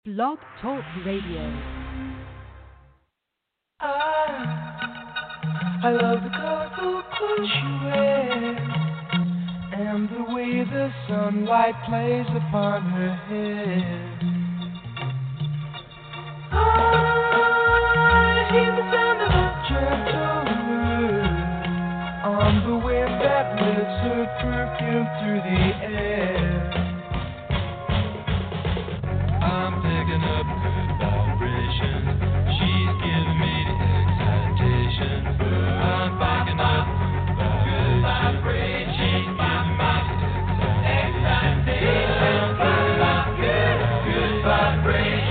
Blog Talk Radio. I love the colorful clothes you wear and the way the sunlight plays upon her hair. I hear the sound of a gentle word on the wind that lifts her perfume through the air. I'm picking up good vibrations. She's giving me the excitation. I'm picking up good vibrations. She's giving me the excitation. I'm picking up good vibrations.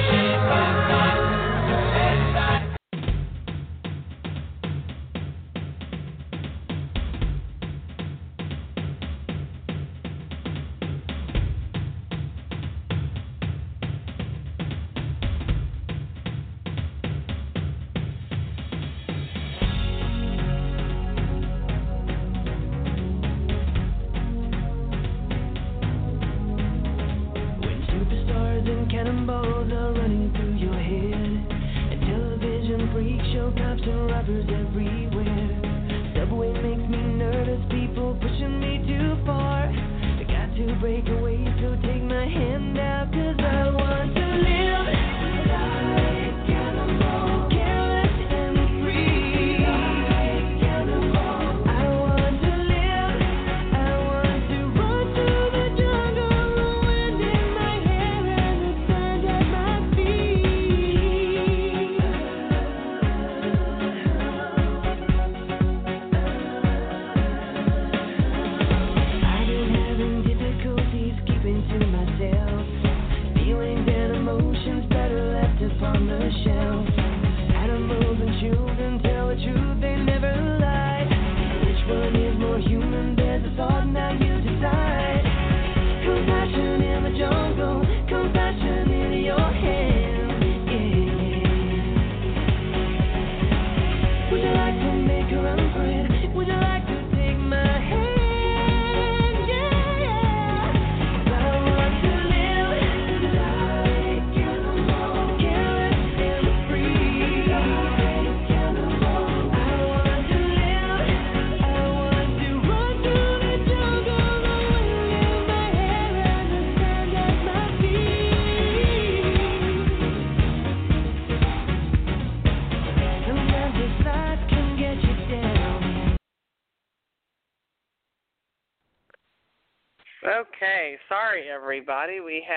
Okay, sorry everybody.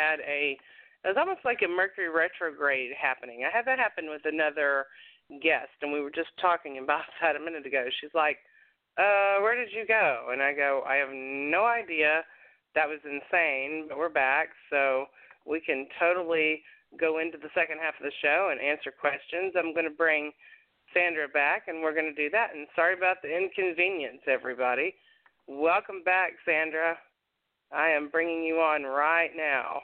It was almost like a Mercury retrograde happening. I had that happen with another guest, and we were just talking about that a minute ago. She's like, where did you go? And I go, I have no idea. That was insane, but we're back, so we can totally go into the second half of the show and answer questions. I'm going to bring Sandra back, and we're going to do that. And sorry about the inconvenience, everybody. Welcome back, Sandra. I am bringing you on right now.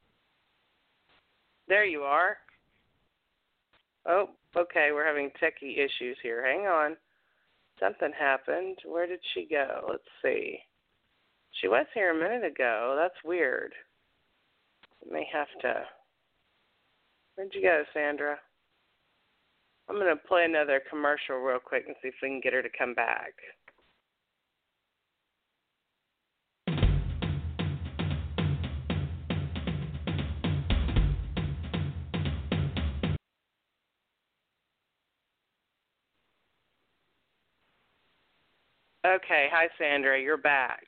There you are. Oh, okay, we're having techie issues here. Hang on. Something happened. Where did she go? Let's see. She was here a minute ago. That's weird. I may have to. Where'd you go, Sandra? I'm going to play another commercial real quick and see if we can get her to come back. Okay, hi Sandra, you're back.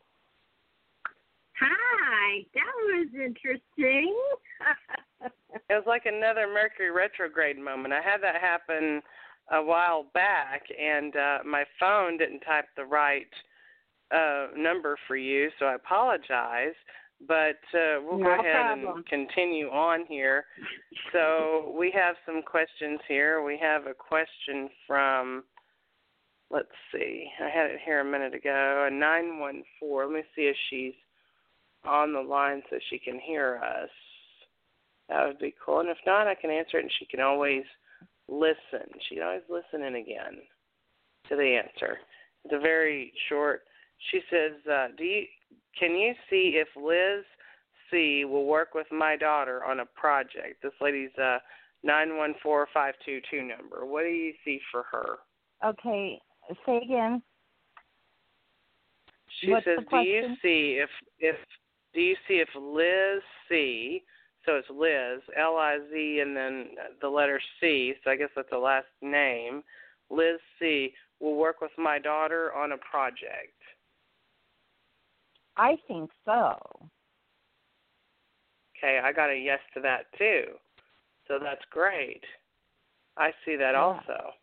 Hi, that was interesting. It was like another Mercury retrograde moment. I had that happen a while back, and my phone didn't type the right number for you, so I apologize. But we'll go ahead and continue on here. So we have some questions here. We have a question from, let's see, I had it here a minute ago, a 914. Let me see if she's on the line so she can hear us. That would be cool. And if not, I can answer it, and she can always listen. She can always listen in again to the answer. It's a very short. She says, can you see if Liz C will work with my daughter on a project. This lady's 914522 number. What do you see for her? Okay, say again. She What's says, the question? do you see if Liz C, so it's Liz, L-I-Z, and then the letter C, so I guess that's the last name, Liz C, will work with my daughter on a project? I think so. Okay, I got a yes to that too. So that's great. I see that also.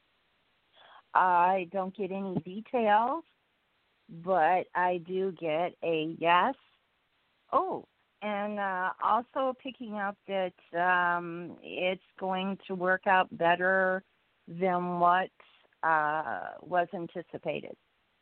I don't get any details, but I do get a yes. Oh, and also picking up that it's going to work out better than what was anticipated.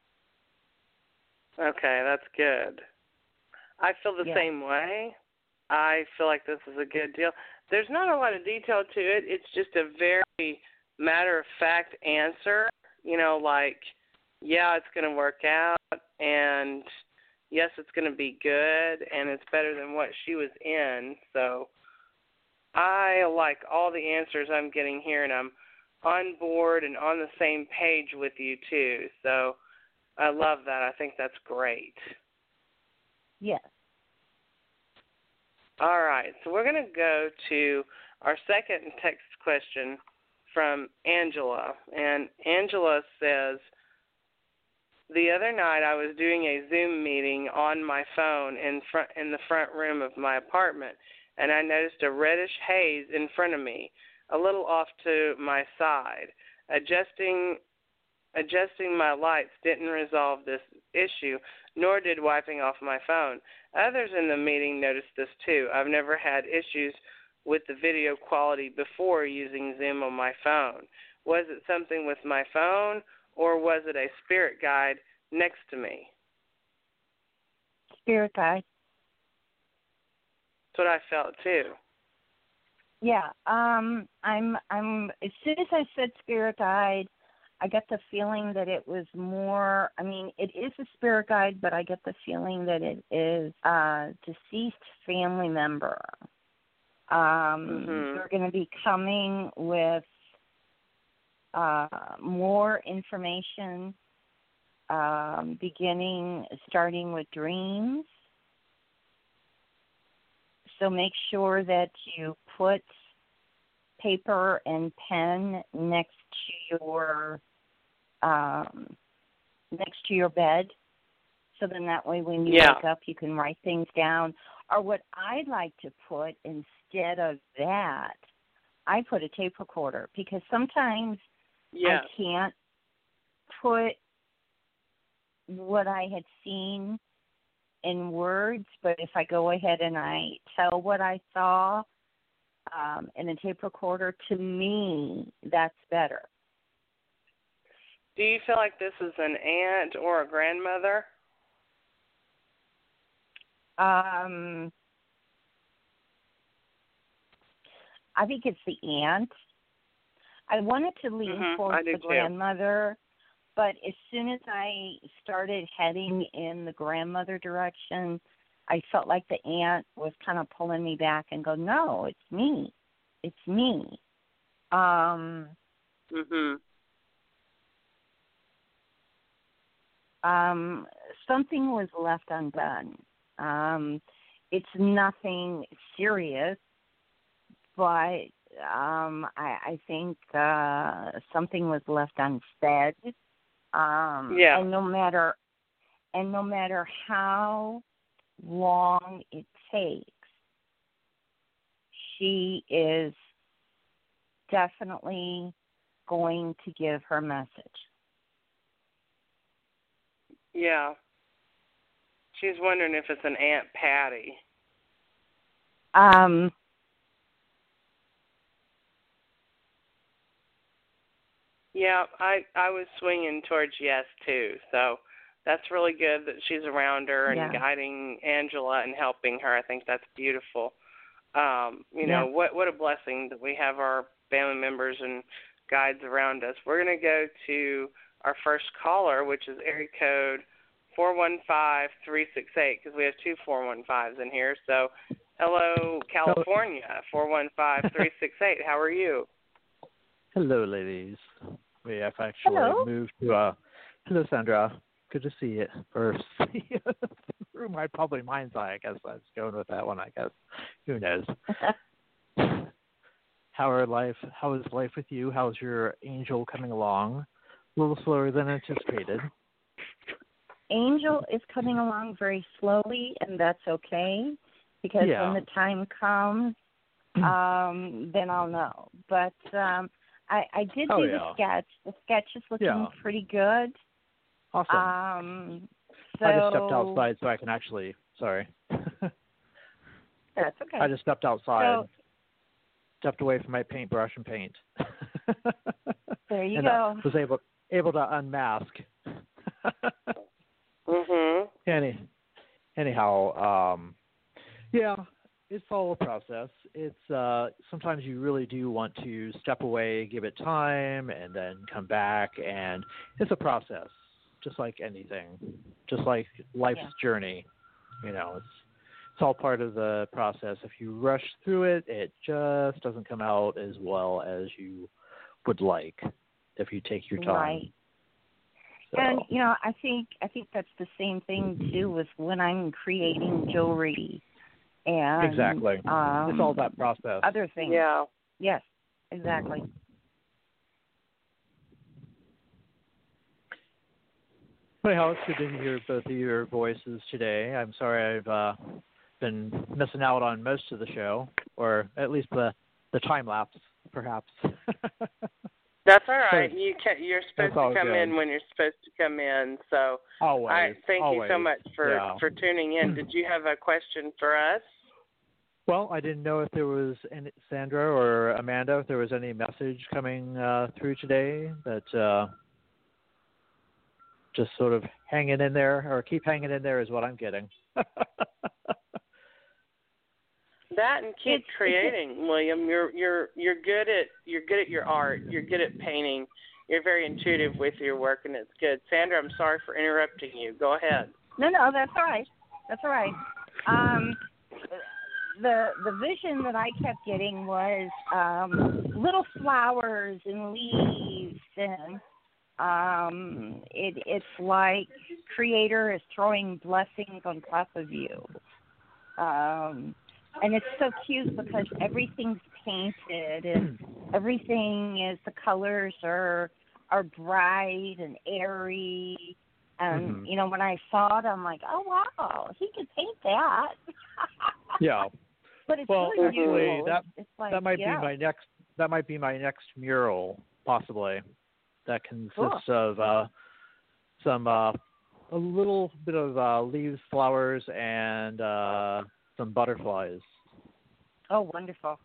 Okay, that's good. I feel the same way. I feel like this is a good deal. There's not a lot of detail to it. It's just a very matter-of-fact answer. You know, like, yeah, it's going to work out, and yes, it's going to be good, and it's better than what she was in. So I like all the answers I'm getting here, and I'm on board and on the same page with you, too. So I love that. I think that's great. Yes. All right, so we're going to go to our second text question from Angela. And Angela says, the other night I was doing a Zoom meeting on my phone in the front room of my apartment, and I noticed a reddish haze in front of me, a little off to my side. Adjusting my lights didn't resolve this issue, nor did wiping off my phone. Others in the meeting noticed this too. I've never had issues with the video quality before using Zoom on my phone. Was it something with my phone, or was it a spirit guide next to me? Spirit guide. That's what I felt too. Yeah. I'm as soon as I said spirit guide, I get the feeling that it was more, I mean, it is a spirit guide, but I get the feeling that it is a deceased family member. They're going to be coming with more information, starting with dreams. So make sure that you put paper and pen next to your bed, so then that way when you wake up you can write things down. Or what I'd like to put instead of that, I put a tape recorder, because sometimes I can't put what I had seen in words, but if I go ahead and I tell what I saw in a tape recorder, to me, that's better. Do you feel like this is an aunt or a grandmother? I think it's the aunt. I wanted to lean towards the grandmother, but as soon as I started heading in the grandmother direction, I felt like the aunt was kind of pulling me back and go, no, it's me. It's me. Something was left undone. It's nothing serious, but I think something was left unsaid. And no matter how long it takes, she is definitely going to give her message. Yeah. She's wondering if it's an Aunt Patty. Yeah, I was swinging towards yes, too. So that's really good that she's around her and guiding Angela and helping her. I think that's beautiful. You know, what a blessing that we have our family members and guides around us. We're going to go to our first caller, which is area code 415-368 because we have two 415s in here. So, hello, California, 415-368. How are you? Hello, ladies. We have actually moved to hello, Sandra. Good to see it. Or see it through my probably mind's eye, I guess. I was going with that one, I guess. Who knows? How is life with you? How's your angel coming along? A little slower than anticipated. Angel is coming along very slowly, and that's okay, because when the time comes, then I'll know. But I did do the sketch. The sketch is looking pretty good. Awesome. So I just stepped outside so I can actually. Sorry. That's okay. I just stepped outside, stepped away from my paintbrush and paint. There you go. Was able to unmask. Anyhow, it's all a process. It's sometimes you really do want to step away, give it time, and then come back, and it's a process, just like anything, just like life's journey. You know, it's all part of the process. If you rush through it, it just doesn't come out as well as you would like if you take your time. Right. So. And I think that's the same thing too with when I'm creating jewelry. And, exactly. It's all that process. Other things. Yeah. Yes, exactly. Anyhow, it's good to hear both of your voices today. I'm sorry I've been missing out on most of the show, or at least the time lapse, perhaps. That's all right. You're supposed to come in when you're supposed to come in. So always. Thank you so much for tuning in. Did you have a question for us? Well, I didn't know if there was any, Sandra or Amanda, if there was any message coming through today that just sort of hanging in there, or keep hanging in there is what I'm getting. That and keep creating, William. You're good at your art. You're good at painting. You're very intuitive with your work, and it's good. Sandra, I'm sorry for interrupting you. Go ahead. No, that's all right. That's all right. The vision that I kept getting was little flowers and leaves, and it's like Creator is throwing blessings on top of you. And it's so cute because everything's painted and everything is, the colors are bright and airy. And, when I saw it, I'm like, oh, wow, he could paint that. Yeah. But it's well, really actually, beautiful. that might be my next mural, possibly. That consists of some a little bit of leaves, flowers, and some butterflies. Oh, wonderful!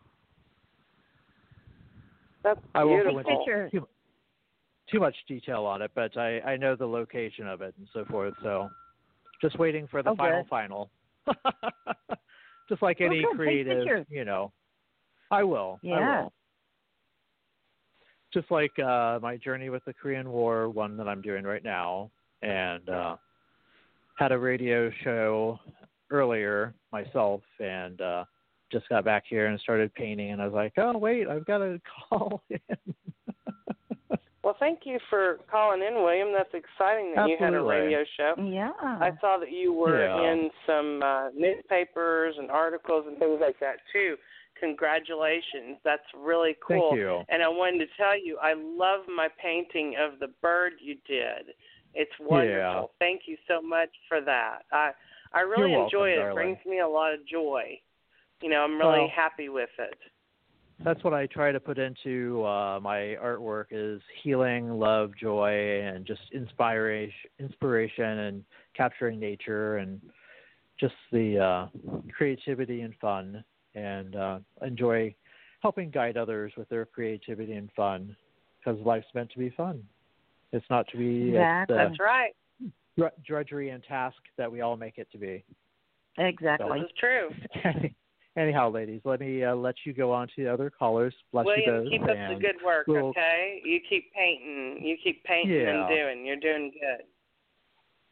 That's beautiful. I won't go into too much detail on it, but I know the location of it and so forth. So, just waiting for the final. Just like any creative, I will. Yeah. I will. Just like my journey with the Korean War, one that I'm doing right now, and had a radio show earlier myself, and just got back here and started painting, and I was like, oh, wait, I've got to call in. Well, thank you for calling in, William. That's exciting that you had a radio show. Yeah. I saw that you were in some newspapers and articles and things like that, too. Congratulations. That's really cool. Thank you. And I wanted to tell you, I love my painting of the bird you did. It's wonderful. Yeah. Thank you so much for that. I really enjoy it. Darling. It brings me a lot of joy. I'm really happy with it. That's what I try to put into my artwork is healing, love, joy, and just inspiration and capturing nature and just the creativity and fun, and enjoy helping guide others with their creativity and fun, because life's meant to be fun. It's not to be that's right. Drudgery and task that we all make it to be. Exactly. This is true. Anyhow, ladies, let me let you go on to the other callers. Bless William, you both. keep up the good work, okay? You keep painting. You keep painting and doing. You're doing good.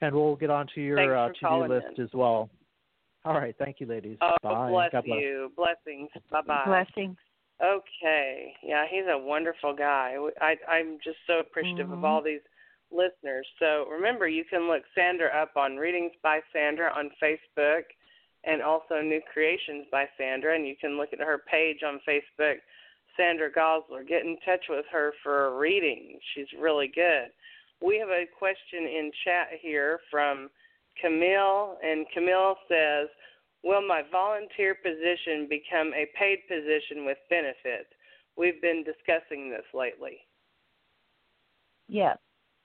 And we'll get onto your to-do list as well. All right. Thank you, ladies. Oh, bye. bless God bless you. Blessings. Bye-bye. Blessings. Okay. Yeah, he's a wonderful guy. I'm just so appreciative of all these listeners. So remember, you can look Sandra up on Readings by Sandra on Facebook and also New Creations by Sandra, and you can look at her page on Facebook, Sandra Gosler. Get in touch with her for a reading. She's really good. We have a question in chat here from Camille, and Camille says, will my volunteer position become a paid position with benefits? We've been discussing this lately. Yes.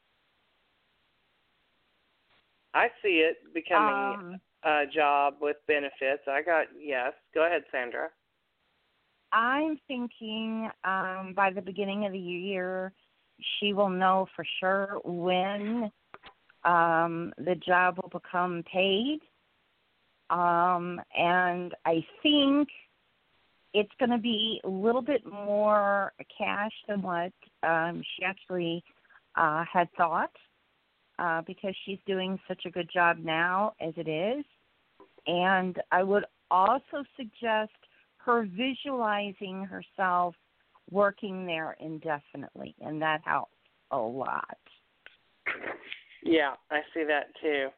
I see it becoming a job with benefits. Yes. Go ahead, Sandra. I'm thinking by the beginning of the year, she will know for sure when the job will become paid. And I think it's going to be a little bit more cash than what she actually had thought, because she's doing such a good job now as it is. And I would also suggest her visualizing herself working there indefinitely, and that helps a lot. Yeah, I see that too.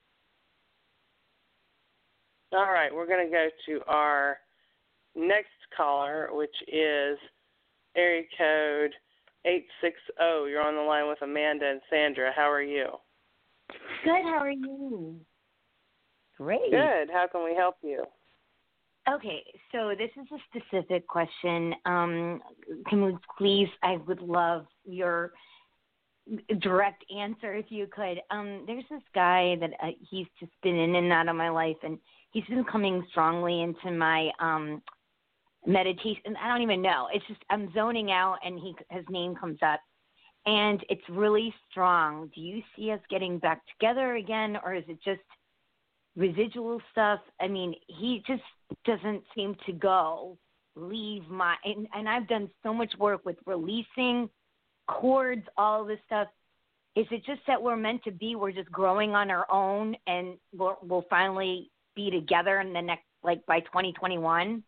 All right, we're going to go to our next caller, which is area code 860. You're on the line with Amanda and Sandra. How are you? Good, how are you? Great. Good. How can we help you? Okay, so this is a specific question. Can we please, I would love your direct answer if you could. There's this guy that he's just been in and out of my life, and he's been coming strongly into my meditation. I don't even know. It's just I'm zoning out, and his name comes up, and it's really strong. Do you see us getting back together again, or is it just residual stuff? I mean, he just doesn't seem to leave my, and I've done so much work with releasing cords, all this stuff. Is it just that we're meant to be? We're just growing on our own, and we'll finally be together in the next, like by 2021?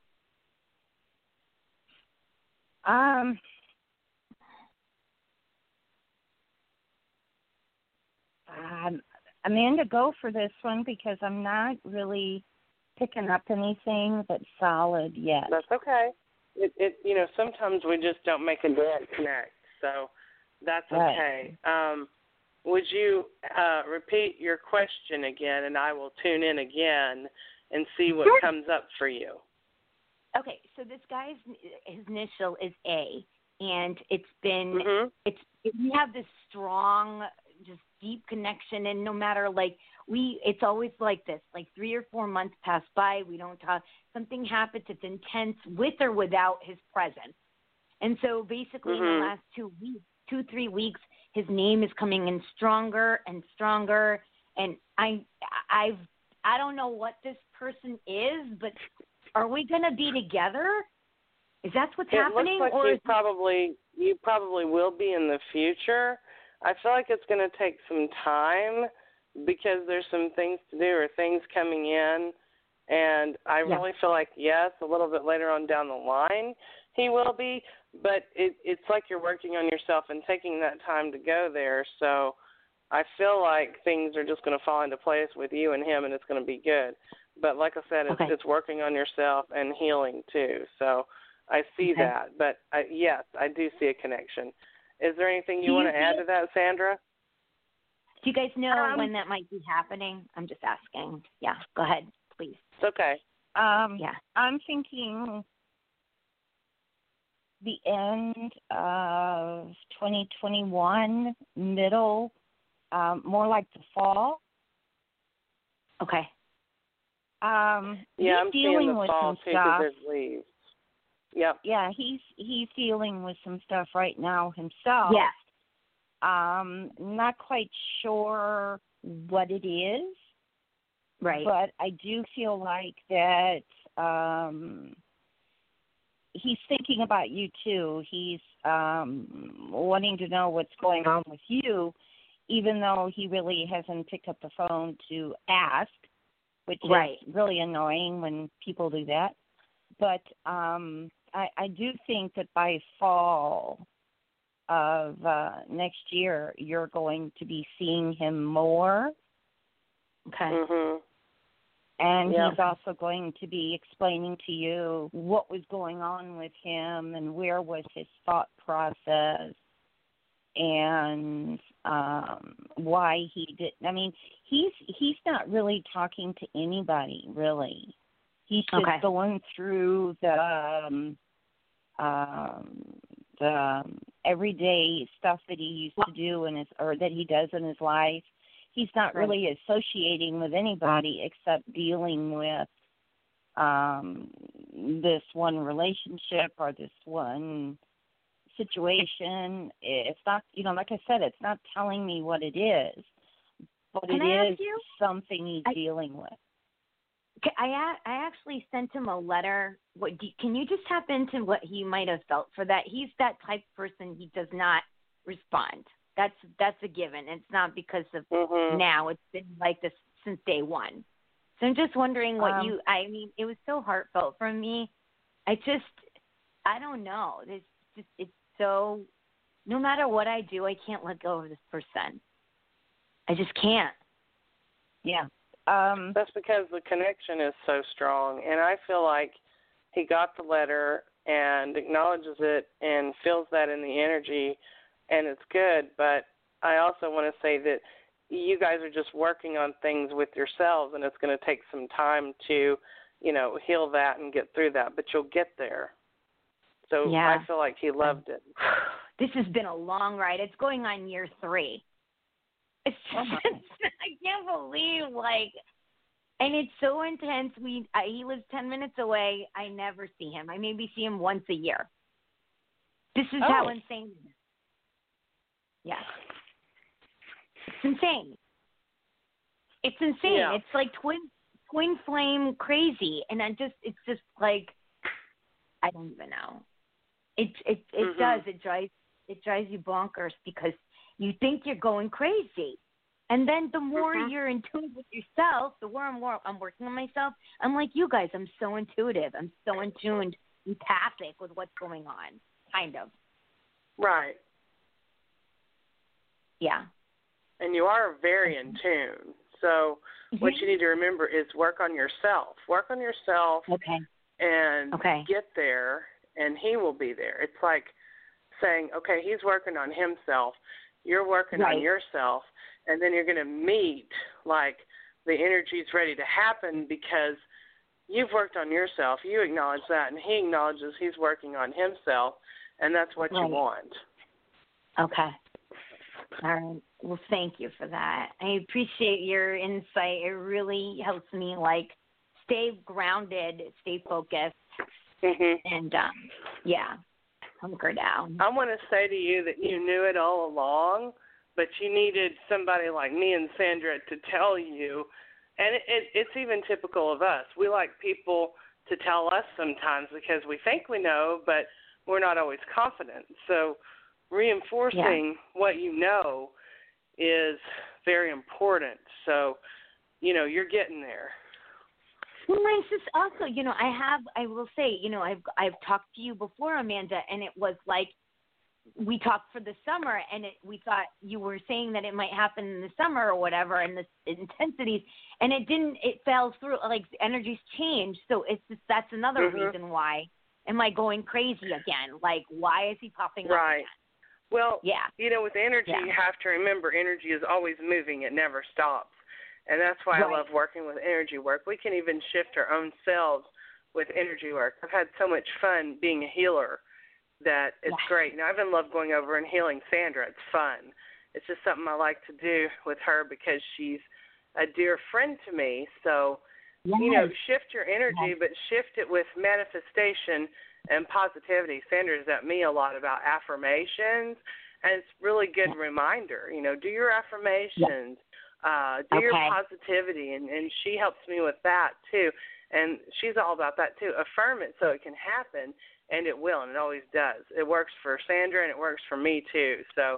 Amanda, go for this one because I'm not really picking up anything that's solid yet. That's okay. Sometimes we just don't make a direct connect, so that's okay. Right. Would you repeat your question again, and I will tune in again and see what comes up for you. Okay, so this guy's, his initial is A, and it's been, we have this strong, just deep connection, and no matter, it's always like this, 3 or 4 months pass by, we don't talk, something happens, it's intense, with or without his presence. And so basically in the last 2-3 weeks, his name is coming in stronger and stronger, and I don't know what this person is, but are we going to be together? Is that what's happening? Looks like you probably will be in the future. I feel like it's going to take some time because there's some things to do or things coming in, and I really feel like, yes, a little bit later on down the line he will be, but it's like you're working on yourself and taking that time to go there. So I feel like things are just going to fall into place with you and him, and it's going to be good. But like I said, it's working on yourself and healing too. So I see that. But yes, I do see a connection. Is there anything you want to add to that, Sandra? Do you guys know when that might be happening? I'm just asking. Yeah, go ahead, please. It's okay. I'm thinking the end of 2021, middle, more like the fall. Okay. I'm he's dealing seeing the with fall some too, stuff. because it leaves. Yep. Yeah, he's dealing with some stuff right now himself. Yes. Not quite sure what it is. Right. But I do feel like that he's thinking about you too. He's wanting to know what's going on with you. even though he really hasn't picked up the phone to ask, which right. is really annoying when people do that. But I do think that by fall of next year, you're going to be seeing him more. Okay. Mhm. And he's also going to be explaining to you what was going on with him and where was his thought process and why he did. I mean, he's not really talking to anybody, really. He's just going through the everyday stuff that he used to do or that he does in his life. He's not really associating with anybody except dealing with this one relationship or this one situation. It's not, like I said, it's not telling me what it is, but it is something he's dealing with. I actually sent him a letter. Can you just tap into what he might have felt for that? He's that type of person. He does not respond. That's a given. It's not because of now. It's been like this since day one. So I'm just wondering what it was so heartfelt from me. I don't know. It's so, no matter what I do, I can't let go of this person. I just can't. Yeah. That's because the connection is so strong. And I feel like he got the letter and acknowledges it and feels that in the energy, and it's good. But I also want to say that you guys are just working on things with yourselves, and it's going to take some time to, heal that and get through that. But you'll get there. So I feel like he loved it. This has been a long ride. It's going on year 3. It's just, I can't believe, and it's so intense. He lives 10 minutes away. I never see him. I maybe see him once a year. This is how insane it is. Yeah. It's insane. It's insane. Yeah. It's like twin flame crazy. And it's just like, I don't even know. It does. It drives you bonkers because you think you're going crazy. And then the more you're in tune with yourself, the more I'm working on myself. I'm like you guys. I'm so intuitive. I'm so in tuned, empathic with what's going on, kind of. Right. Yeah. And you are very in tune. So what you need to remember is work on yourself. Work on yourself and get there, and he will be there. It's like saying, okay, he's working on himself. You're working on yourself, and then you're going to meet, like the energy's ready to happen because you've worked on yourself. You acknowledge that, and he acknowledges he's working on himself, and that's what you want. Okay. All right. Well, thank you for that. I appreciate your insight. It really helps me, stay grounded, stay focused, and, hunker down. I want to say to you that you knew it all along, but you needed somebody like me and Sandra to tell you, and it's even typical of us. We like people to tell us sometimes because we think we know, but we're not always confident. So reinforcing what you know is very important. So, you're getting there. Well, it's just also, I will say, I've talked to you before, Amanda, and it was like we talked for the summer, and we thought you were saying that it might happen in the summer or whatever, and the intensities, and it didn't. It fell through. Energies changed, so it's just, that's another reason why. Am I going crazy again? Why is he popping up again? Well, with energy, you have to remember energy is always moving. It never stops. And that's why I love working with energy work. We can even shift our own selves with energy work. I've had so much fun being a healer that it's great. Now, I've been loved going over and healing Sandra. It's fun. It's just something I like to do with her because she's a dear friend to me. So, shift your energy, but shift it with manifestation and positivity. Sandra's at me a lot about affirmations, and it's a really good reminder. Do your affirmations. Do your positivity, and she helps me with that too, and she's all about that too. Affirm it so it can happen, and it will, and it always does. It works for Sandra, and it works for me too. So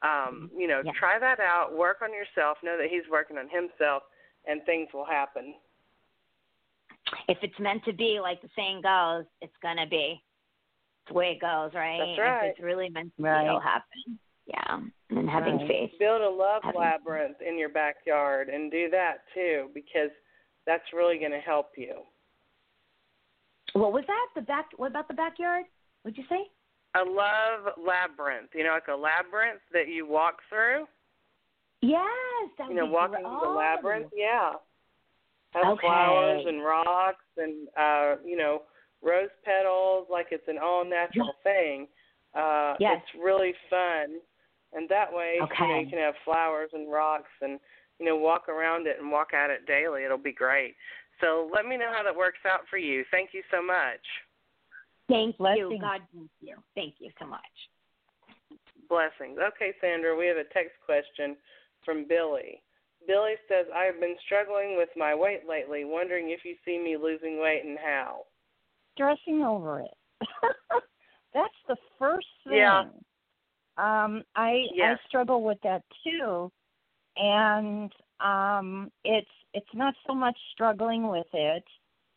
Try that out. Work on yourself. Know that he's working on himself, and things will happen. If it's meant to be, like the saying goes, it's going to be. It's the way it goes, right? That's right. If it's really meant to be, it'll happen. Yeah, and having faith. Build a love labyrinth in your backyard and do that, too, because that's really going to help you. What was that? What about the backyard? What'd you say? A love labyrinth. Like a labyrinth that you walk through? Yes. That would be walking great. through the labyrinth, yeah. Has flowers and rocks and, rose petals, like it's an all-natural thing. Yes. It's really fun. And that way, you can have flowers and rocks and, walk around it and walk at it daily. It'll be great. So let me know how that works out for you. Thank you so much. Thank you. God bless you. Thank you so much. Blessings. Okay, Sandra, we have a text question from Billy. Billy says, I have been struggling with my weight lately, wondering if you see me losing weight and how. Stressing over it. That's the first thing. Yeah. I struggle with that too, and it's not so much struggling with it.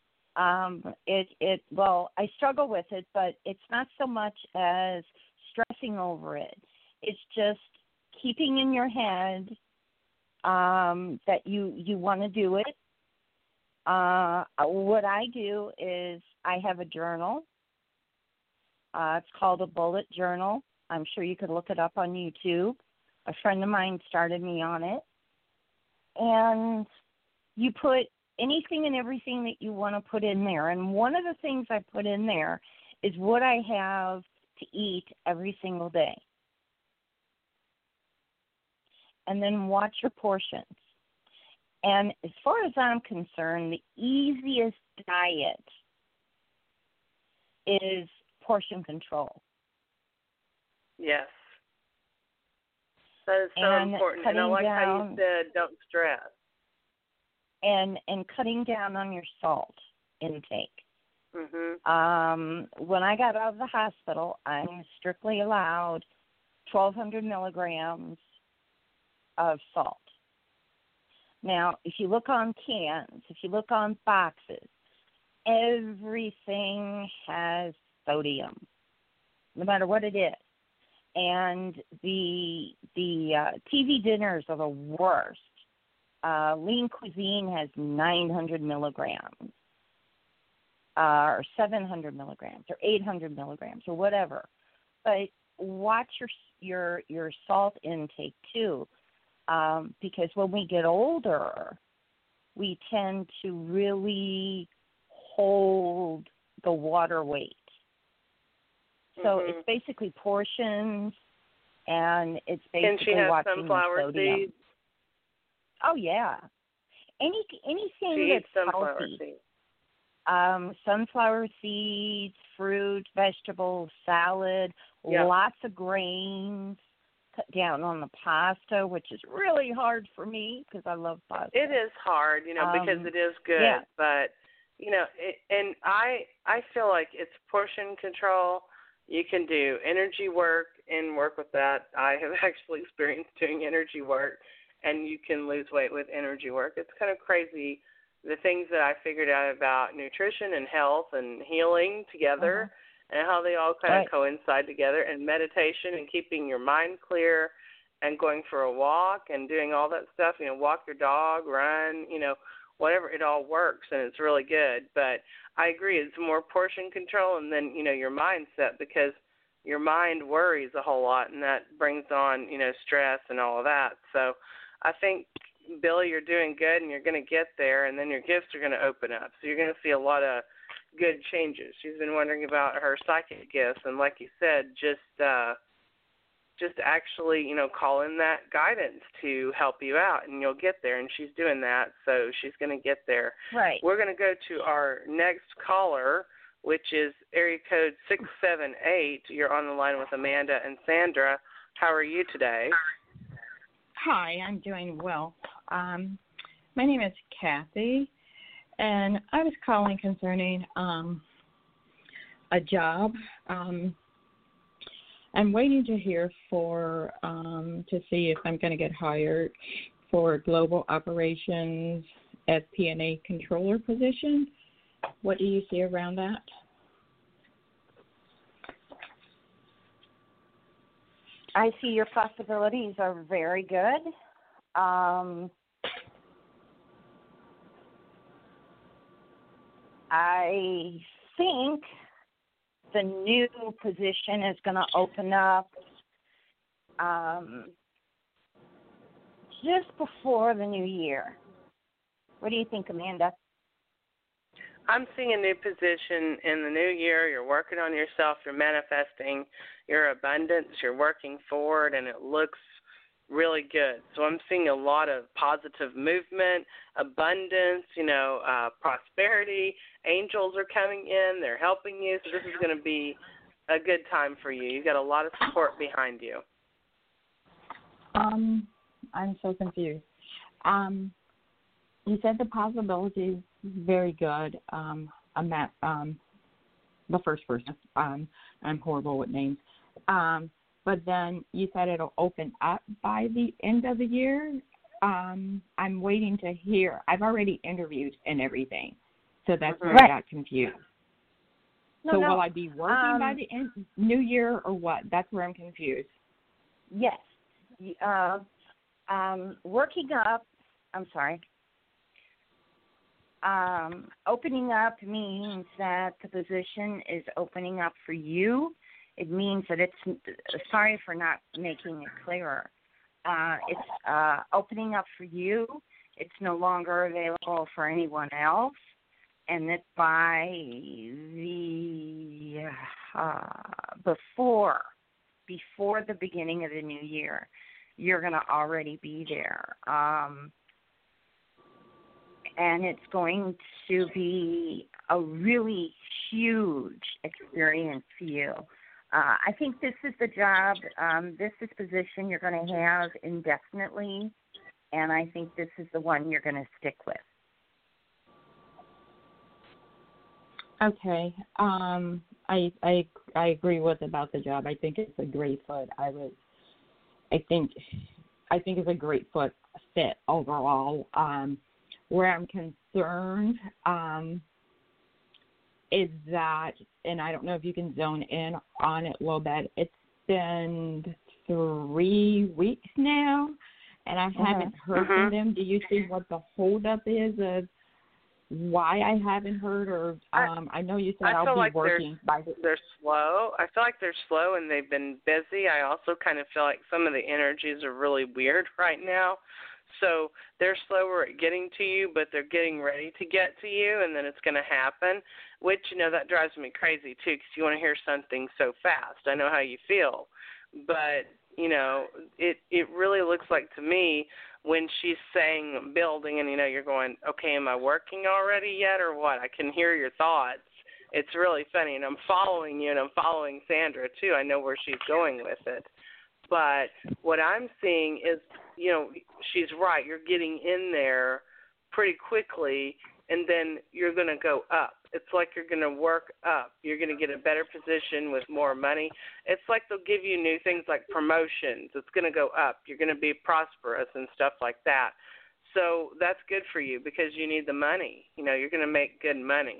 I struggle with it, but it's not so much as stressing over it. It's just keeping in your head that you want to do it. What I do is I have a journal. It's called a bullet journal. I'm sure you could look it up on YouTube. A friend of mine started me on it. And you put anything and everything that you want to put in there. And one of the things I put in there is what I have to eat every single day. And then watch your portions. And as far as I'm concerned, the easiest diet is portion control. Yes. That is so important. And I like how you said don't stress. And cutting down on your salt intake. Mm-hmm. When I got out of the hospital, I'm strictly allowed 1,200 milligrams of salt. Now, if you look on cans, if you look on boxes, everything has sodium, no matter what it is. And the TV dinners are the worst. Lean Cuisine has 900 milligrams, or 700 milligrams, or 800 milligrams, or whatever. But watch your salt intake too, because when we get older, we tend to really hold the water weight. So it's basically portions, and it's basically Can she have watching sunflower your sodium. seeds? Oh yeah, anything she that's eats sunflower healthy. Seeds. Sunflower seeds, fruit, vegetables, salad, lots of grains. Cut down on the pasta, which is really hard for me because I love pasta. It is hard, because it is good, but and I feel like it's portion control. You can do energy work and work with that. I have actually experienced doing energy work, and you can lose weight with energy work. It's kind of crazy, the things that I figured out about nutrition and health and healing together, and how they all kind of coincide together, and meditation and keeping your mind clear and going for a walk and doing all that stuff, walk your dog, run, whatever, it all works, and it's really good. But I agree, it's more portion control and then, your mindset, because your mind worries a whole lot, and that brings on, stress and all of that. So I think, Billy, you're doing good, and you're going to get there, and then your gifts are going to open up. So you're going to see a lot of good changes. She's been wondering about her psychic gifts, and like you said, just actually, call in that guidance to help you out, and you'll get there, and she's doing that, so she's going to get there. Right. We're going to go to our next caller, which is area code 678. You're on the line with Amanda and Sandra. How are you today? Hi, I'm doing well. My name is Kathy, and I was calling concerning a job. I'm waiting to hear to see if I'm going to get hired for global operations FP&A controller position. What do you see around that? I see your possibilities are very good. I think the new position is going to open up just before the new year. What do you think, Amanda? I'm seeing a new position in the new year. You're working on yourself. You're manifesting your abundance. You're working forward, and it looks really good. So I'm seeing a lot of positive movement, abundance, prosperity. Angels are coming in. They're helping you. So this is going to be a good time for you. You've got a lot of support behind you. I'm so confused. You said the possibilities very good. I'm at the first person. I'm horrible with names. But then you said it'll open up by the end of the year. I'm waiting to hear. I've already interviewed and everything, so that's where I got confused. So will I be working by the end New Year or what? That's where I'm confused. Yes. Working up. I'm sorry. Opening up means that the position is opening up for you. It means that it's, sorry for not making it clearer. It's opening up for you. It's no longer available for anyone else. And that by the, before the beginning of the new year, you're going to already be there. And it's going to be a really huge experience for you. I think this is the job, this is position you're going to have indefinitely, and I think this is the one you're going to stick with. Okay. I agree with about the job. I think it's a great fit. I think it's a great fit overall. Where I'm concerned is that, and I don't know if you can zone in on it a little bit, it's been 3 weeks now, and I haven't heard from them. Do you see what the holdup is of why I haven't heard? Or I know you said I'll be working. They're slow. I feel like they're slow and they've been busy. I also kind of feel like some of the energies are really weird right now. So they're slower at getting to you, but they're getting ready to get to you, and then it's going to happen, which, that drives me crazy, too, because you want to hear something so fast. I know how you feel. But, it really looks like to me when she's saying building and, you're going, okay, am I working already yet or what? I can hear your thoughts. It's really funny, and I'm following you, and I'm following Sandra, too. I know where she's going with it. But what I'm seeing is, she's right. You're getting in there pretty quickly, and then you're going to go up. It's like you're going to work up. You're going to get a better position with more money. It's like they'll give you new things like promotions. It's going to go up. You're going to be prosperous and stuff like that. So that's good for you because you need the money. You're going to make good money.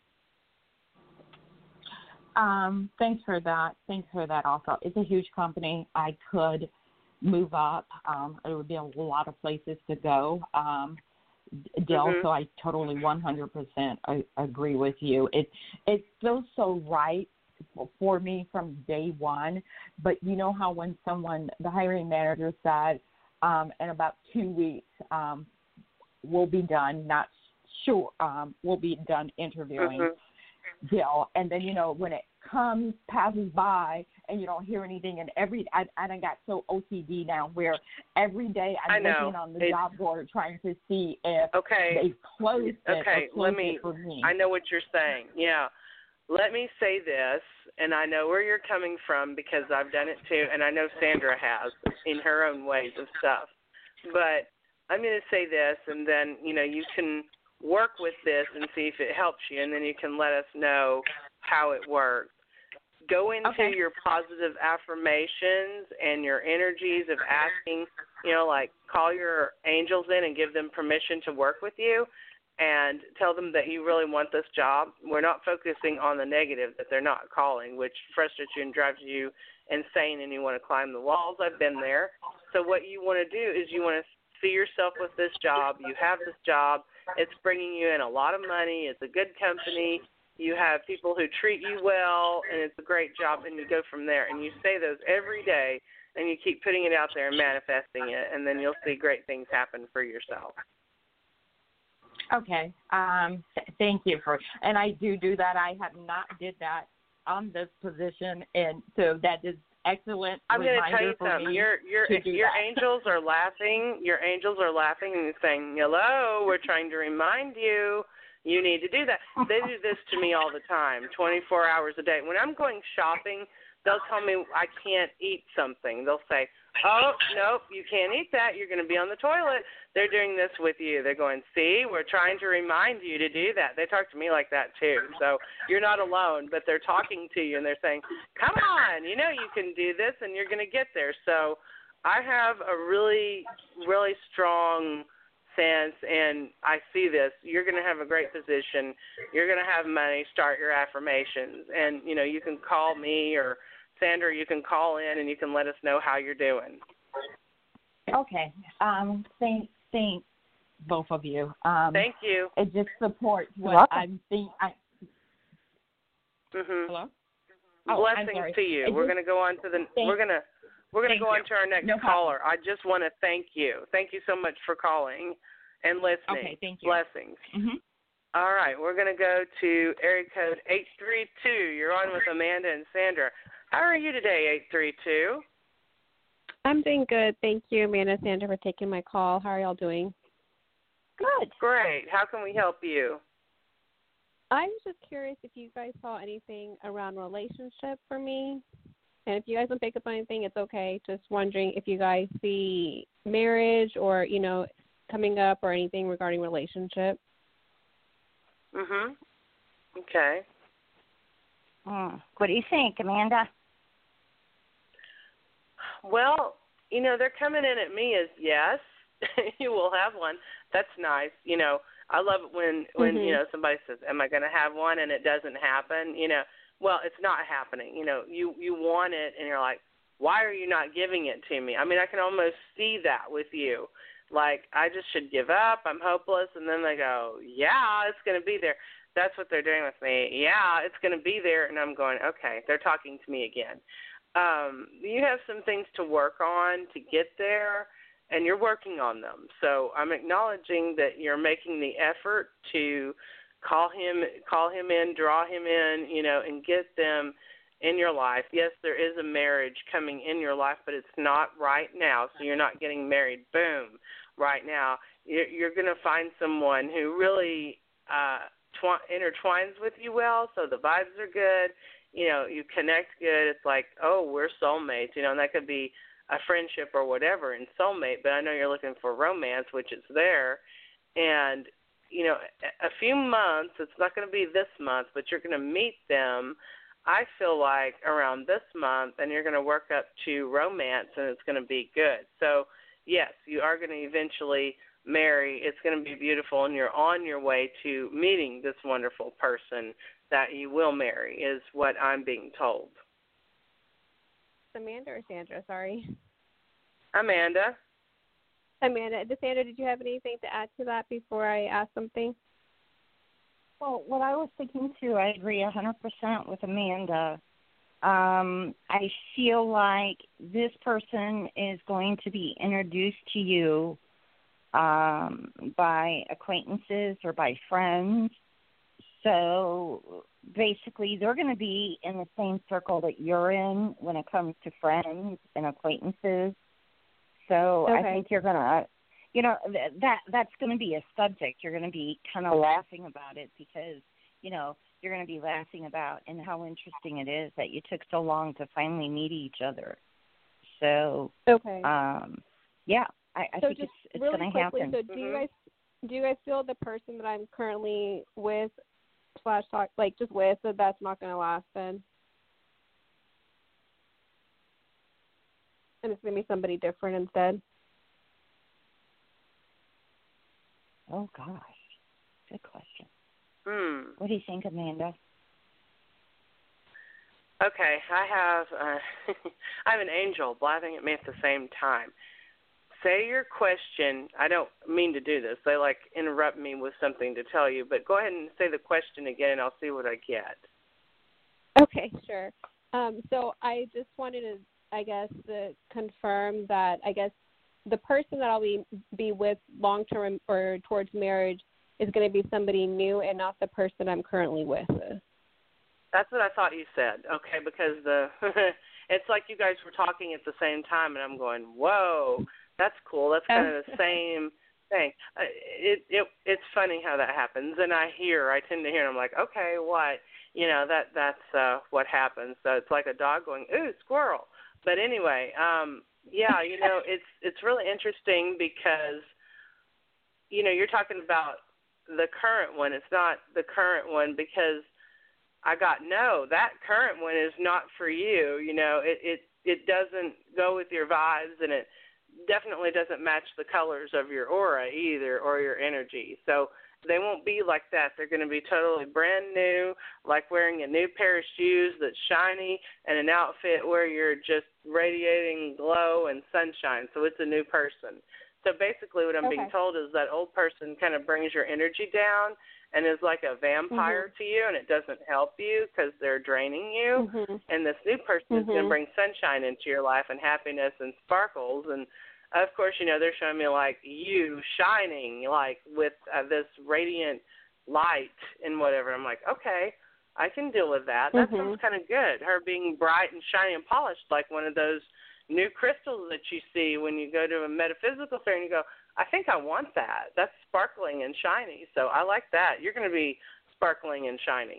Thanks for that. Thanks for that also. It's a huge company. I could move up. There would be a lot of places to go. So I totally 100% agree with you. It feels so right for me from day one. But you know how when the hiring manager said, in about 2 weeks, we'll be done, not sure, we'll be done interviewing. Jill, and then when it passes by and you don't hear anything, and I done got so OCD now where every day I'm looking on the job board trying to see if they closed it. Okay, it for me. I know what you're saying. Yeah, let me say this, and I know where you're coming from because I've done it too, and I know Sandra has in her own ways of stuff. But I'm going to say this, and then you can work with this and see if it helps you, and then you can let us know how it works. go into Okay. your positive affirmations and your energies of asking, like call your angels in and give them permission to work with you and tell them that you really want this job. We're not focusing on the negative that they're not calling, which frustrates you and drives you insane and you want to climb the walls. I've been there. So what you want to do is you want to see yourself with this job. You have this job. It's bringing you in a lot of money. It's a good company. You have people who treat you well, and it's a great job, and you go from there. And you say those every day, and you keep putting it out there and manifesting it, and then you'll see great things happen for yourself. Okay. Thank you and I do that. I have not did that on this position, and so that is excellent. I'm going to tell you for something. me Your angels are laughing. Your angels are laughing and saying, "Hello, we're trying to remind you. You need to do that." They do this to me all the time, 24 hours a day. When I'm going shopping, they'll tell me I can't eat something. They'll say, "Oh, nope, you can't eat that. You're going to be on the toilet." They're doing this with you. They're going, "See, we're trying to remind you to do that." They talk to me like that, too. So you're not alone, but they're talking to you, and they're saying, "Come on, you can do this, and you're going to get there." So I have a really, really strong sense, and I see this. You're going to have a great position. You're going to have money. Start your affirmations. And, you can call me or Sandra, you can call in and you can let us know how you're doing. Okay. Thank both of you. Thank you. It just supports what I'm thinking. Hello? Blessings to you. We're going to go on to we're going to go on to our next caller. I just want to thank you. Thank you so much for calling and listening. Okay, thank you. Blessings. Mm-hmm. All right, we're going to go to area code 832. You're on with Amanda and Sandra. How are you today, 832? I'm doing good. Thank you, Amanda and Sandra, for taking my call. How are y'all doing? Good. Great. How can we help you? I was just curious if you guys saw anything around relationship for me. And if you guys don't pick up on anything, it's okay. Just wondering if you guys see marriage or, coming up or anything regarding relationship. Okay. What do you think, Amanda? Well, they're coming in at me as yes, you will have one. That's nice. I love it when somebody says, "Am I going to have one?" and it doesn't happen. Well, it's not happening. You want it, and you're like, "Why are you not giving it to me?" I mean, I can almost see that with you. Like, I just should give up. I'm hopeless. And then they go, "Yeah, it's going to be there." That's what they're doing with me. "Yeah, it's going to be there." And I'm going, okay, they're talking to me again. You have some things to work on to get there, and you're working on them. So I'm acknowledging that you're making the effort to call him in, draw him in, and get them in your life. Yes, there is a marriage coming in your life, but it's not right now. So you're not getting married, boom, right now. You're going to find someone who really intertwines with you well, so the vibes are good. You connect good. It's like, oh, we're soulmates, and that could be a friendship or whatever in soulmate, but I know you're looking for romance, which is there. And, a few months, it's not going to be this month, but you're going to meet them, I feel like, around this month, and you're going to work up to romance, and it's going to be good. So, yes, you are going to eventually marry. It's going to be beautiful, and you're on your way to meeting this wonderful person that you will marry, is what I'm being told. Amanda or Sandra? Sorry. Amanda. Sandra, did you have anything to add to that before I ask something? Well, what I was thinking too, I agree 100% with Amanda. I feel like this person is going to be introduced to you by acquaintances or by friends. So basically, they're going to be in the same circle that you're in when it comes to friends and acquaintances. So okay. I think you're going to, that's going to be a subject. You're going to be kind of laughing about it because, you're going to be laughing about and how interesting it is that you took so long to finally meet each other. So, okay. Yeah, I so think just it's really going to quickly, happen. So do you guys feel the person that I'm currently with / talk like just with, so that's not going to last then? and it's going to be somebody different instead? Oh, gosh. Good question. What do you think, Amanda? Okay, I have I have an angel blabbing at me at the same time. Say your question. I don't mean to do this. They interrupt me with something to tell you, but go ahead and say the question again, and I'll see what I get. Okay, sure. So I just wanted to, I guess, confirm that I guess the person that I'll be with long term or towards marriage is going to be somebody new and not the person I'm currently with. That's what I thought you said. Okay, because it's like you guys were talking at the same time, and I'm going, whoa, that's cool. That's kind of the same thing. It's funny how that happens, and I tend to hear, and I'm like, okay, what? That's what happens. So it's like a dog going, ooh, squirrel. But anyway, it's really interesting because, you're talking about the current one. It's not the current one because that current one is not for you. It doesn't go with your vibes, and it definitely doesn't match the colors of your aura either or your energy. So they won't be like that. They're going to be totally brand new, like wearing a new pair of shoes that's shiny and an outfit where you're just radiating glow and sunshine. So it's a new person. So basically what I'm being told is that old person kind of brings your energy down and is like a vampire to you, and it doesn't help you because they're draining you. And this new person is going to bring sunshine into your life and happiness and sparkles. And, of course, they're showing me, you shining, with this radiant light and whatever. I'm like, okay, I can deal with that. That sounds kind of good. Her being bright and shiny and polished like one of those new crystals that you see when you go to a metaphysical fair and you go, I think I want that. That's sparkling and shiny. So I like that. You're going to be sparkling and shiny.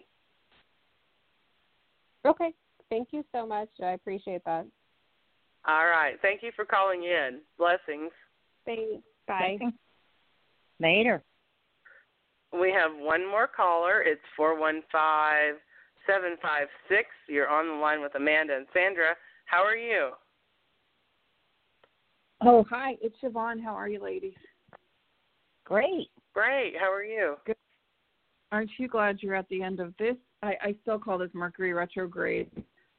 Okay. Thank you so much. I appreciate that. All right. Thank you for calling in. Blessings. Thanks. Bye. Later. We have one more caller. It's 415-756. You're on the line with Amanda and Sandra. How are you? Oh, hi. It's Siobhan. How are you, ladies? Great. Great. How are you? Good. Aren't you glad you're at the end of this? I still call this Mercury retrograde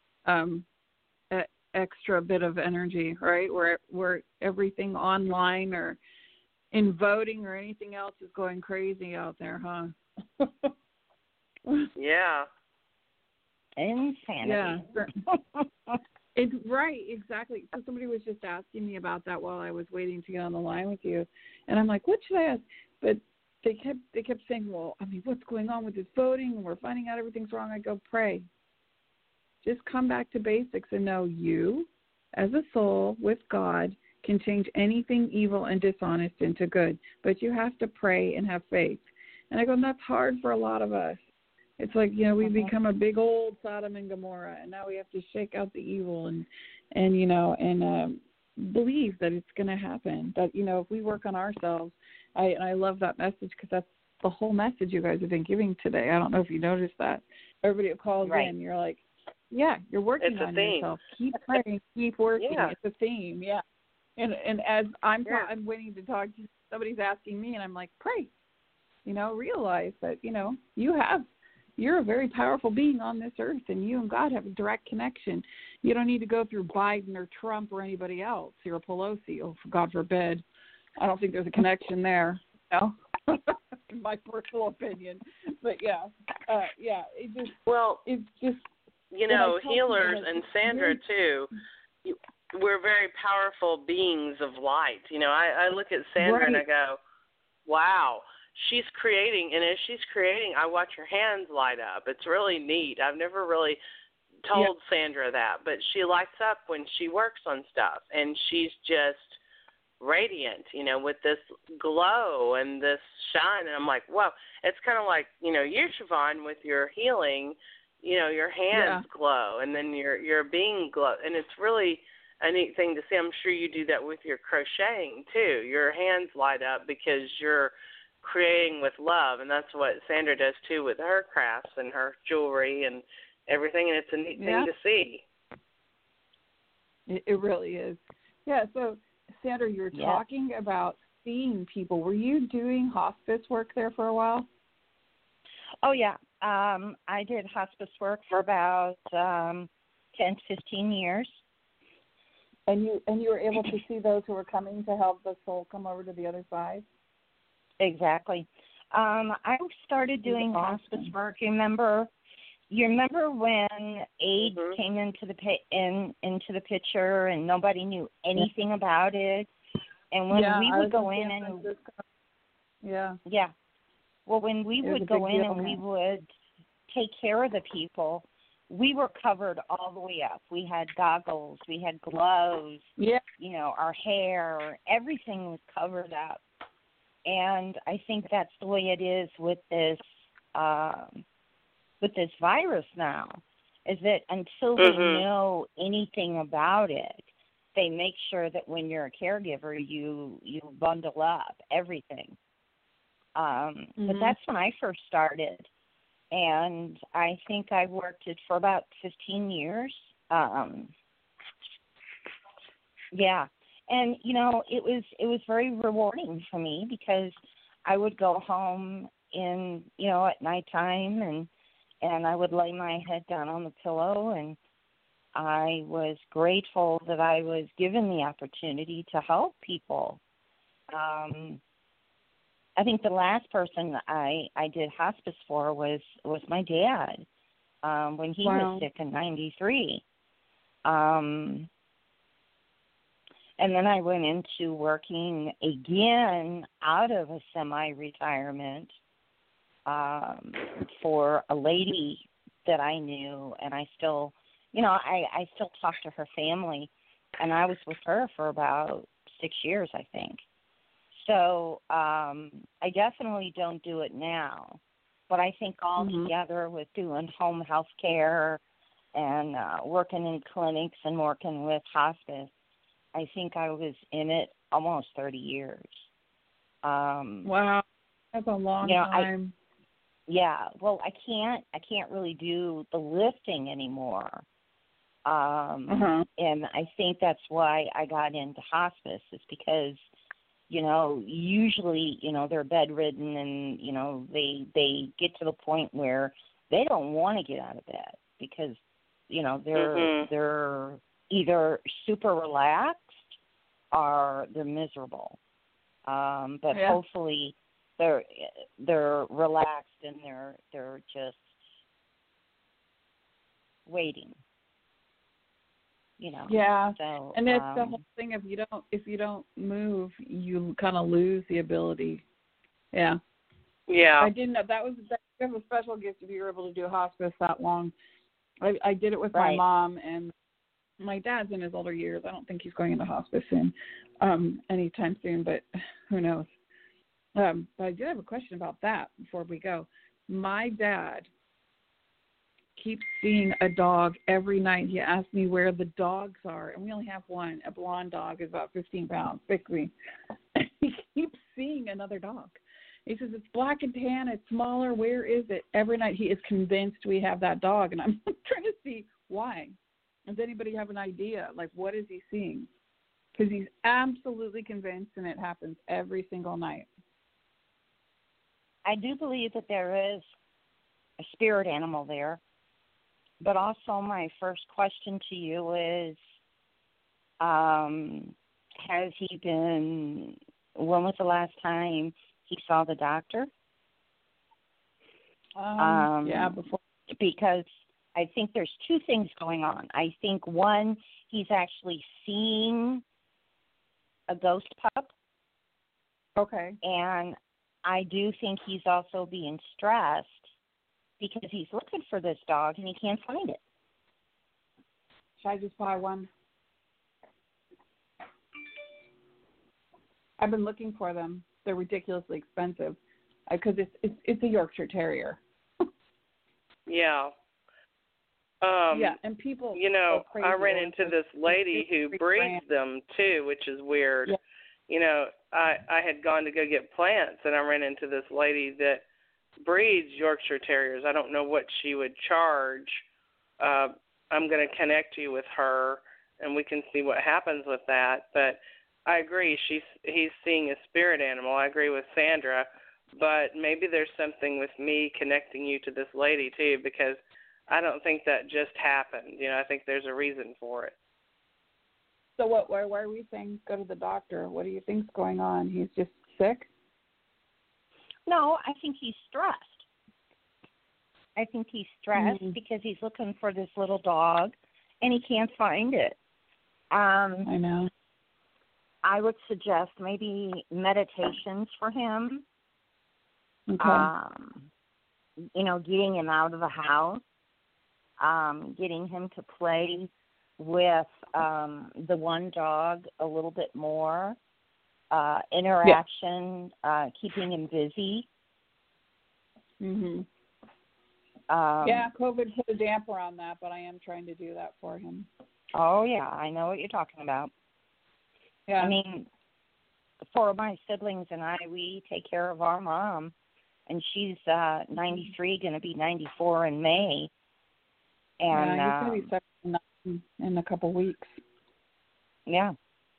extra bit of energy, right? Where everything online or in voting or anything else is going crazy out there, huh? Yeah. Insanity. Yeah. It's right, exactly. So somebody was just asking me about that while I was waiting to get on the line with you, and I'm like, what should I ask? But they kept saying, well, what's going on with this voting? And we're finding out everything's wrong. I go, pray. Just come back to basics and know you, as a soul with God, can change anything evil and dishonest into good. But you have to pray and have faith. And I go, and that's hard for a lot of us. It's like, we become a big old Sodom and Gomorrah, and now we have to shake out the evil and believe that it's going to happen. That, if we work on ourselves, I love that message because that's the whole message you guys have been giving today. I don't know if you noticed that. Everybody who calls in, you're like, yeah, you're working on yourself. Keep praying, keep working. Yeah. It's a theme, yeah. And as I'm waiting to talk to somebody's asking me, and I'm like, pray. Realize that, you're a very powerful being on this earth, and you and God have a direct connection. You don't need to go through Biden or Trump or anybody else, or Pelosi. Oh, God forbid. I don't think there's a connection there, in my personal opinion. But, it's just healers and Sandra, too, we're very powerful beings of light. I look at Sandra and I go, wow. She's creating, and as she's creating, I watch her hands light up. It's really neat. I've never really told Sandra that, but she lights up when she works on stuff, and she's just radiant, with this glow and this shine. And I'm like, whoa. It's kind of like, you, Siobhan, with your healing, your hands glow, and then your being glow, and it's really a neat thing to see. I'm sure you do that with your crocheting too. Your hands light up because you're creating with love, and that's what Sandra does too with her crafts and her jewelry and everything, and it's a neat thing to see. It really is. Yeah, so Sandra, you're talking about seeing people. Were you doing hospice work there for a while? Oh, yeah. I did hospice work for about 10, 15 years. And you were able to see those who were coming to help the soul come over to the other side? Exactly. I started doing hospice work. You remember when AIDS came into the picture and nobody knew anything about it? And when we would go in and well, when we would go in and we would take care of the people, we were covered all the way up. We had goggles, we had gloves, you know, our hair, everything was covered up. And I think that's the way it is with this virus now, is that until they know anything about it, they make sure that when you're a caregiver, you bundle up everything. But that's when I first started. And I think I worked it for about 15 years. And, you know, it was very rewarding for me because I would go home at nighttime and I would lay my head down on the pillow, and I was grateful that I was given the opportunity to help people. I think the last person I did hospice for was my dad when he was sick in '93. And then I went into working again out of a semi-retirement for a lady that I knew, and I still, I still talk to her family, and I was with her for about 6 years, I think. So I definitely don't do it now, but I think all together with doing home health care and working in clinics and working with hospice, I think I was in it almost 30 years. Wow, that's a long time. Well, I can't really do the lifting anymore. And I think that's why I got into hospice, is because, usually, they're bedridden and, they get to the point where they don't want to get out of bed because, they're either super relaxed or they're miserable. But hopefully they're relaxed and they're just waiting. Yeah. So, and it's the whole thing of if you don't move, you kind of lose the ability. Yeah. Yeah. I didn't know that was a special gift if you were able to do hospice that long. I did it with my mom, and my dad's in his older years. I don't think he's going into hospice soon, anytime soon, but who knows. But I did have a question about that before we go. My dad keeps seeing a dog every night. He asks me where the dogs are, and we only have one. A blonde dog is about 15 pounds, basically. He keeps seeing another dog. He says, it's black and tan, it's smaller, where is it? Every night he is convinced we have that dog, and I'm trying to see why. Does anybody have an idea? Like, what is he seeing? Because he's absolutely convinced, and it happens every single night. I do believe that there is a spirit animal there. But also my first question to you is, has he been, when was the last time he saw the doctor? Before. Because I think there's two things going on. I think, one, he's actually seeing a ghost pup. Okay. And I do think he's also being stressed because he's looking for this dog and he can't find it. Should I just buy one? I've been looking for them. They're ridiculously expensive because it's a Yorkshire Terrier. Yeah. And people. I ran into this lady who breeds them too, which is weird. Yeah. I had gone to go get plants, and I ran into this lady that breeds Yorkshire Terriers. I don't know what she would charge. I'm going to connect you with her. and we can see what happens with that. But I agree, he's seeing a spirit animal. I agree with Sandra, but maybe there's something with me connecting you to this lady too, because I don't think that just happened. I think there's a reason for it. So why are we saying go to the doctor? What do you think's going on? He's just sick? No, I think he's stressed. I think he's stressed because he's looking for this little dog, and he can't find it. I know. I would suggest maybe meditations for him. Okay. Getting him out of the house, getting him to play with the one dog a little bit more, interaction, keeping him busy. Mhm. COVID put a damper on that, but I am trying to do that for him. Oh yeah, I know what you're talking about. Yeah. I mean, four of my siblings and I, we take care of our mom, and she's 93, going to be 94 in May. And he's going to be 79 in a couple weeks. Yeah.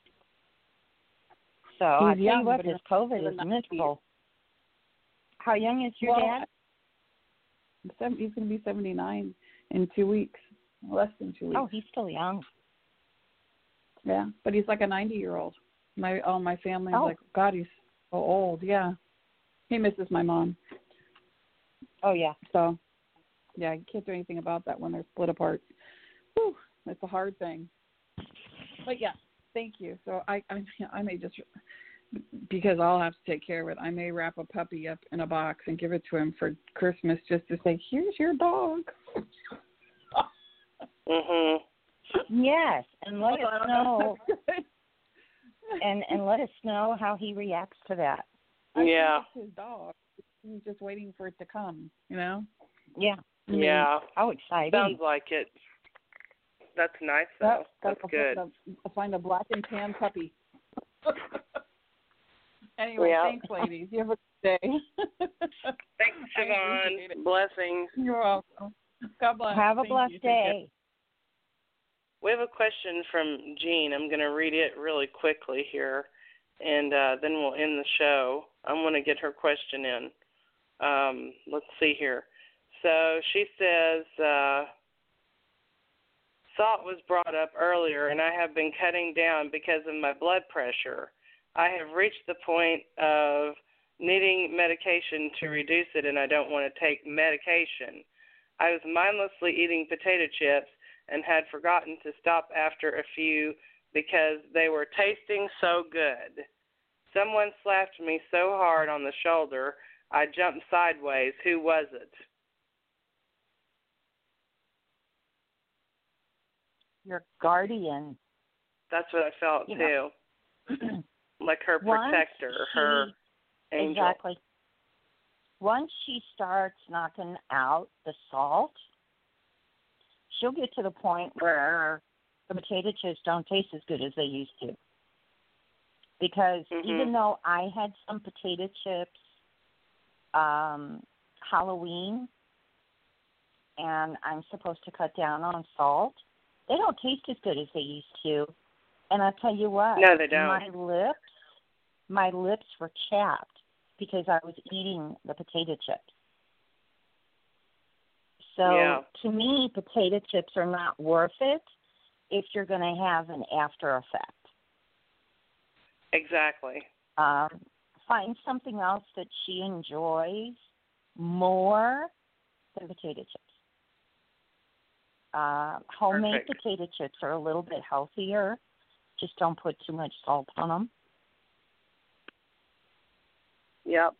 So I tell you what, this COVID is 90. miserable. How young is your dad? He's going to be 79 in 2 weeks, less than 2 weeks. Oh, he's still young. Yeah, but he's like a 90-year-old. All my family's like, God, he's so old. Yeah, he misses my mom. Oh yeah. So, yeah, you can't do anything about that when they're split apart. Whew, it's a hard thing. But yeah, thank you. So I may just, because I'll have to take care of it, I may wrap a puppy up in a box and give it to him for Christmas, just to say, here's your dog. Mhm. Yes, and let us know. and let us know how he reacts to that. Yeah. It's his dog. He's just waiting for it to come. Yeah. Yeah. How exciting! Sounds like it. That's nice though. That's good. I'll find a black and tan puppy. Anyway, thanks, ladies. You have a good day. Thanks, Siobhan. Blessings. You're welcome. God bless. Have a blessed day. We have a question from Jean. I'm going to read it really quickly here, and then we'll end the show. I want to get her question in. Let's see here. So she says, salt was brought up earlier, and I have been cutting down because of my blood pressure. I have reached the point of needing medication to reduce it, and I don't want to take medication. I was mindlessly eating potato chips and had forgotten to stop after a few because they were tasting so good. Someone slapped me so hard on the shoulder, I jumped sideways. Who was it? Your guardian. That's what I felt, too. Like her protector, her angel. Exactly. Once she starts knocking out the salt, she'll get to the point where the potato chips don't taste as good as they used to. Because even though I had some potato chips Halloween, and I'm supposed to cut down on salt, they don't taste as good as they used to. And I'll tell you what. No, they don't. My lips were chapped because I was eating the potato chips. So to me, potato chips are not worth it if you're going to have an after effect. Exactly. Find something else that she enjoys more than potato chips. Homemade potato chips are a little bit healthier. Just don't put too much salt on them. Yep.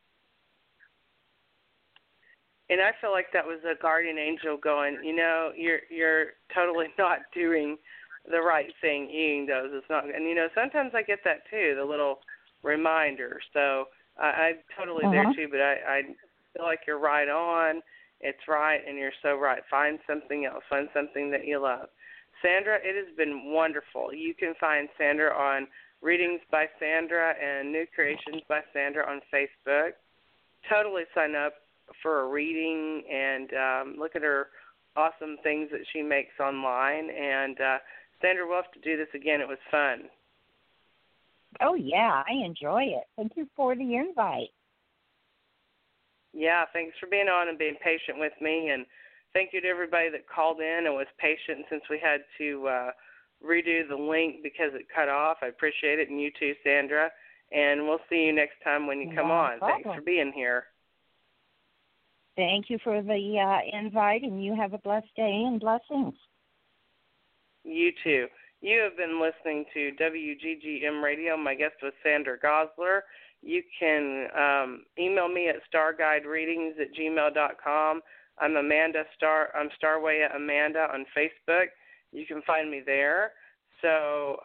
And I feel like that was a guardian angel going, you're totally not doing the right thing eating those. It's not, and sometimes I get that too, the little reminder. So I'm totally there too, but I feel like you're right on. It's right, and you're so right. Find something else. Find something that you love. Sandra, it has been wonderful. You can find Sandra on Readings by Sandra and New Creations by Sandra on Facebook. Totally sign up for a reading and look at her awesome things that she makes online. And Sandra, we'll have to do this again. It was fun. Oh, yeah, I enjoy it. Thank you for the invite. Yeah, thanks for being on and being patient with me. And thank you to everybody that called in and was patient since we had to redo the link because it cut off. I appreciate it. And you too, Sandra. And we'll see you next time when you come on. Problem. Thanks for being here. Thank you for the invite, and you have a blessed day and blessings. You too. You have been listening to WGGM Radio. My guest was Sandra Gosler. You can email me at starguidereadings@gmail.com. I'm Amanda I'm Starway Amanda on Facebook. You can find me there. So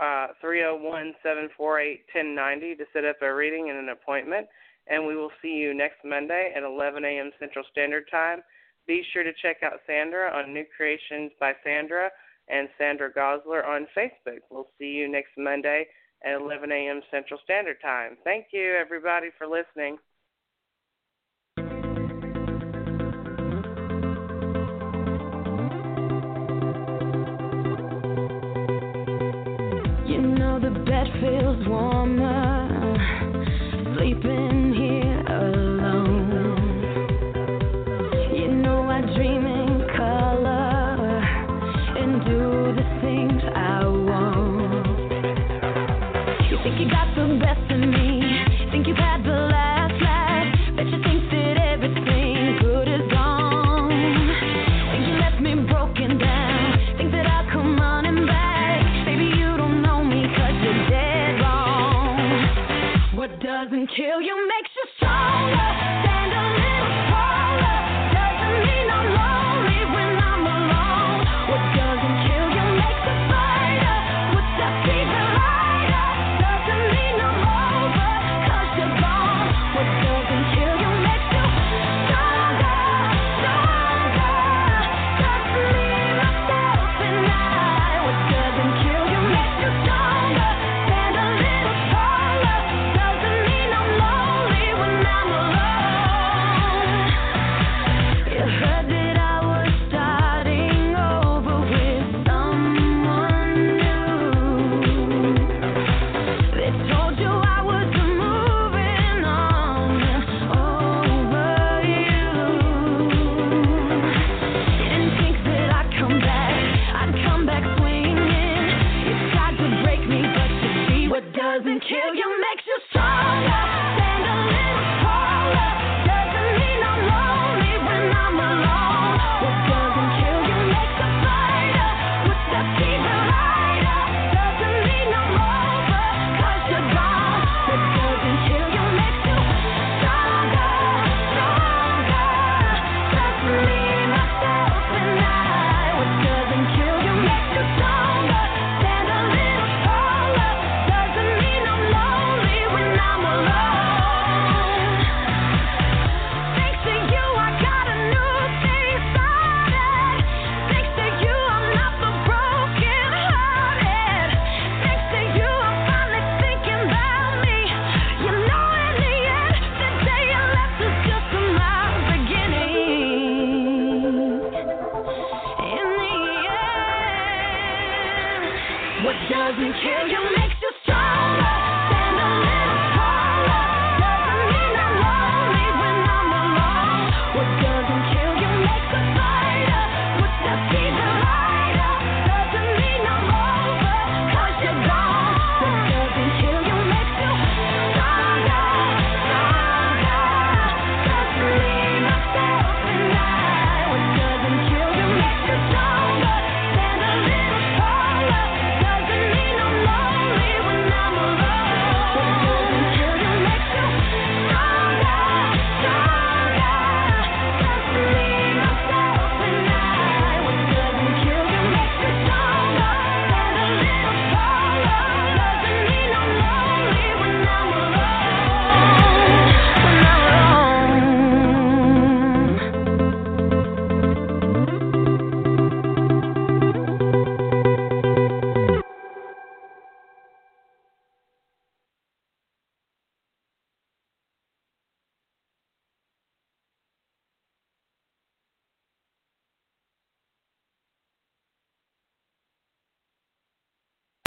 301-748-1090 to set up a reading and an appointment. And we will see you next Monday at 11 a.m. Central Standard Time. Be sure to check out Sandra on New Creations by Sandra and Sandra Gosler on Facebook. We'll see you next Monday at 11 a.m. Central Standard Time. Thank you, everybody, for listening. You know the bed feels warmer, sleeping here alone. You know I dream in color and do the things I want. You think you got the best of me, think you've had the last laugh, bet you think that everything good is gone. Think you left me broken down, think that I'll come running back. Baby, you don't know me 'cause you're dead wrong. What doesn't kill you makes you stronger. Stand a little taller. Doesn't mean I'm lonely when I'm alone. What doesn't kill you makes you fighter. What's that even lighter? Doesn't mean I'm over 'cause you're gone. What doesn't kill you makes you stronger, stronger. Just me, myself, and I. What doesn't kill you makes you stronger. Stand a little taller. Doesn't mean I'm lonely when I'm alone. You heard that I was starting over with someone new. They told you I was moving on over you. Didn't think that I'd come back swinging. You tried to break me, but you see what doesn't kill you makes you stronger. Stand a little taller. Doesn't mean I'm lonely when I'm alone. What doesn't kill you makes a fighter. What's that even lighter? Doesn't mean I'm over 'cause you're gone. What doesn't kill you makes you stronger, stronger. Just me, myself, and I. What doesn't kill you makes you stronger. Stand a little taller. Doesn't mean I'm lonely when I'm alone. Thanks to you, I got a new thing started. Thanks to you, I'm not so broken hearted. Thanks to you, I'm finally thinking about me. You know, in the end, the day you left was just my beginning. In the end, what doesn't kill you makes you